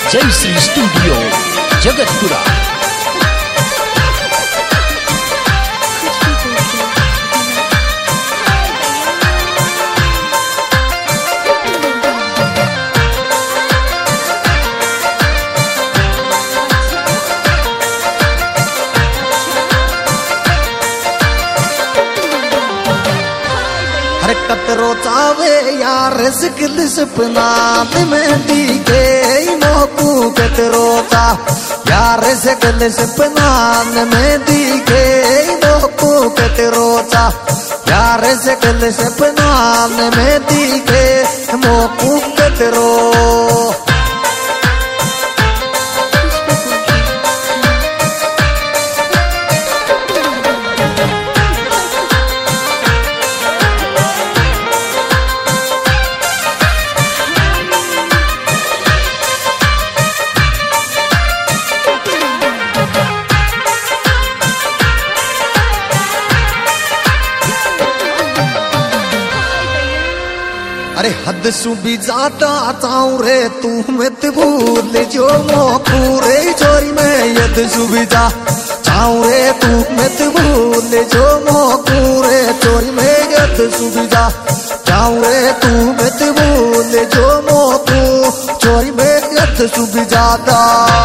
जय श्री स्टूडियो जगतपुरा। हर कतरो चावे यार सिकल सपना में टीके मोकू कतरो चा यार सिकल सपना में टीके मोकू कतरो चा यार सिकल सपना में टीके मोकू कतरो। अरे हद सु भी ज्यादा चाऊ रे तू मत भूल जो मोकू रे चोरी में यद सु भी जा चाऊ रे तू मत भूल जो मोकू रे चोरी में यद सु भी जा चाऊ रे तू मत भूल जो मोकू चोरी में यद सु भी ज्यादा।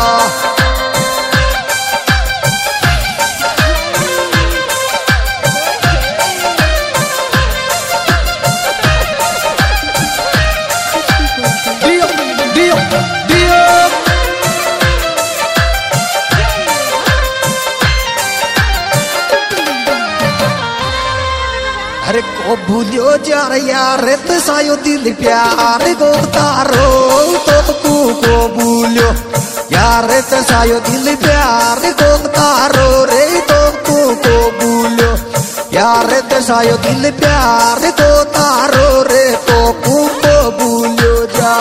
अरे को भूलियो जार यार तसायो दिल प्यार को तारो तो को भूलियो यार तसायो दिल प्यार को तारो रे तो को भूलियो यार तसायो दिल प्यार को तारो रे तो को भूलियो जा।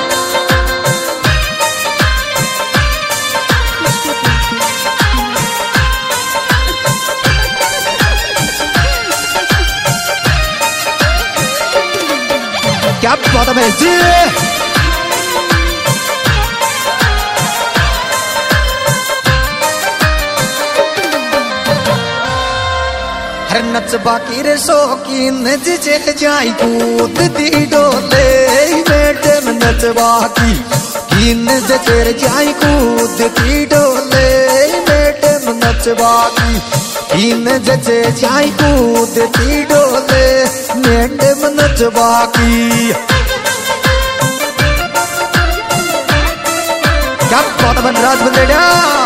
क्या बात है जी। हर नच बाकी रे शौकीन जिसे जाई कूद दी डोले मैडम नच बाकी कीन जचेर जाई कूद दी डोले मैडम नच बाकी कीन जचे जाई कूद दी डोले मैडम नच बाकी। क्या बात है राज बंदेड़ा।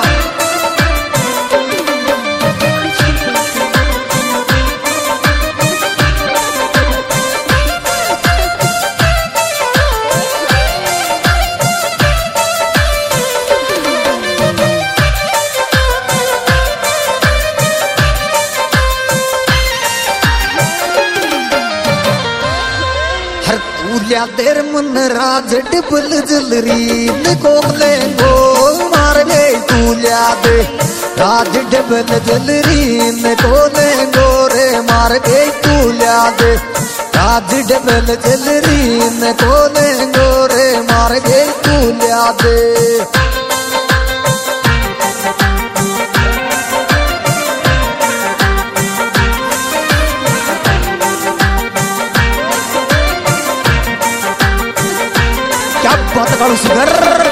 लिया देर मन राज डिबल जलरी को लेंगो मार गई तू लिया दे राज डिबल जलरी को लेंगो रे मार गई तू लिया दे राज डिबल जलरी को लेंगो रे मार गई तू लिया दे। क्या बात करूं सुगर।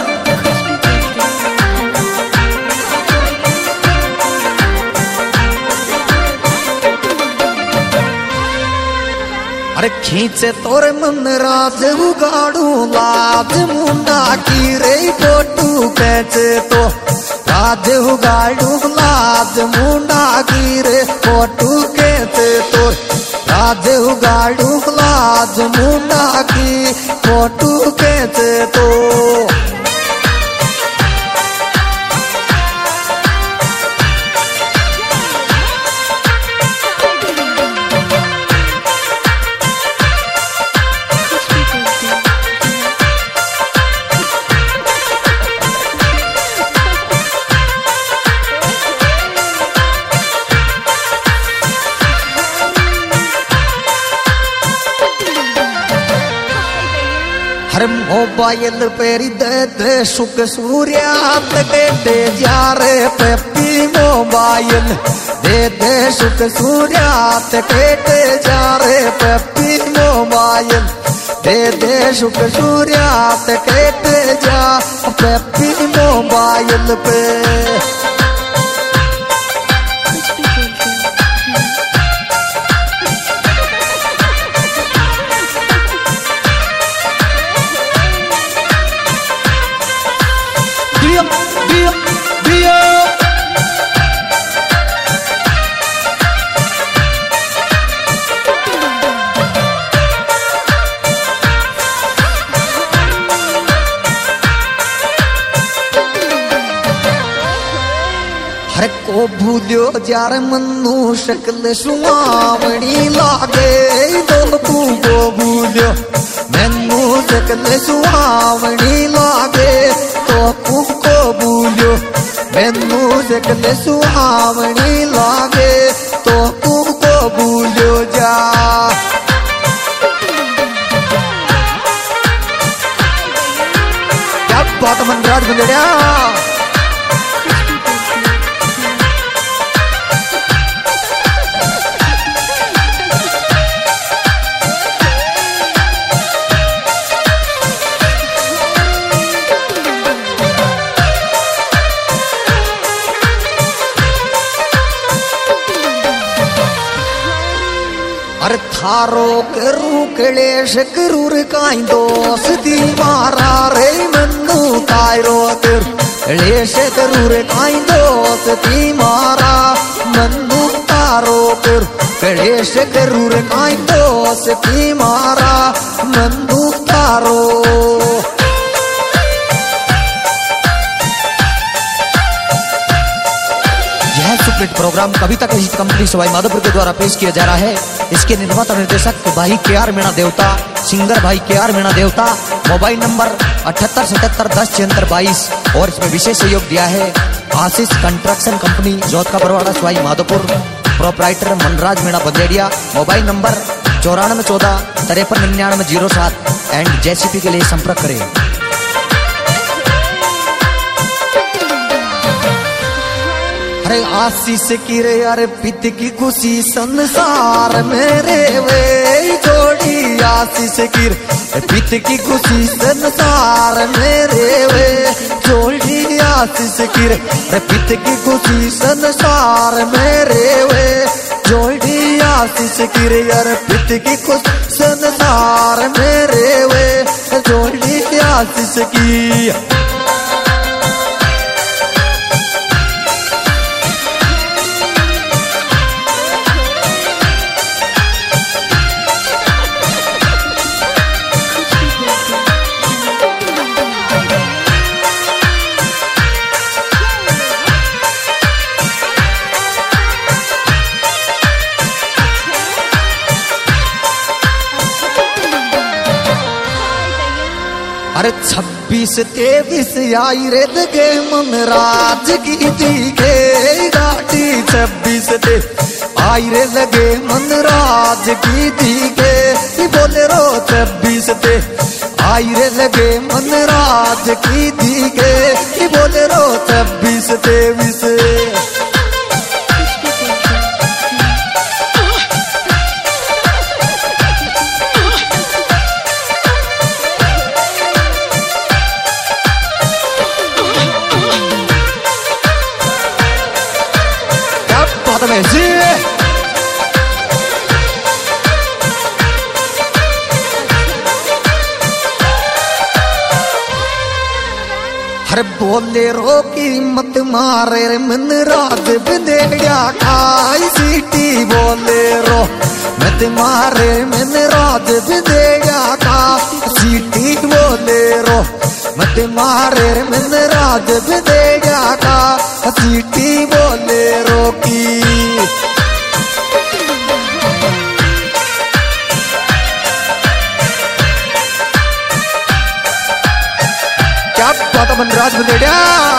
अरे खींचे तोरे मन राज उगाड़ू लाज मुंडा की रे फोटू कैचे तो राज उगाड़ू लाज मुंडा की रे फोटू कैचे तो राज उगाड़ू लाज मुंडा की फोटू कैचे तो। हर मोबाइल पेरी दे सुख सूर्यात दे जा रे पेपी मोबाइल दे सुख सूर्यात दे जा रे पेपी मोबाइल दे सुख सूर्यात दे जा पेपी मोबाइल पे। हर को भूलियो जार मनु शक्ल सुहावनी लागे दो को भूलियो मैनू शक्ल सुहावनी लागे तो को भूलियो मैनू शक्ल सुहावनी लागे तो को भूलियो जा। क्या बात मनराज बंदेड़िया। अरे थारो करू कलेश करूर काई दोस्ती मारा रे मनु तारो कर कलेश करूर काई दोस्ती मारा मनु तारो कर कलेश करूर काई दोस्ती मारा मनु तारो। सुप्रीत प्रोग्राम कविता की कंपनी सवाई माधोपुर के द्वारा पेश किया जा रहा है। इसके निर्माता निर्देशक भाई KR मीणा देवता, सिंगर भाई KR मीणा देवता। मोबाइल नंबर 7877107622 और इसमें विशेष सहयोग दिया है आशीष कंस्ट्रक्शन कंपनी जोत का Barwara Sawai Madhopur, proprietor Manraj Meena Bandediya. Mobile number 9414 539907 and JCP के लिए संपर्क करें। अरे आशीष की रे अरे पित की खुशी संसार मेरे वे जोड़ी आशीष की पित की खुशी संसार मेरे वे जोड़ी आशीष की रे पित की खुशी संसार मेरे वे जोड़ी आशीष की रे अरे पित की खुशी संसार मेरे वे जोड़ी आशीष की। अरे 26-23 आई रे लगे मनराज की दी के गाड़ी 26 आई रे लगे मनराज की दी के बोले रो 26 आई रे लगे मनराज की दी के बोले रो 26-23। हर बोले रो की मत मारे मनराज बंदेड़िया खाई सीटी बोले रो मत मारे मनराज बंदेड़िया खा सीटी बोले रो मत मारे मनराज बंदेड़िया खा सीटी बोले रो की। क्या बात मनराज बंदेड़िया।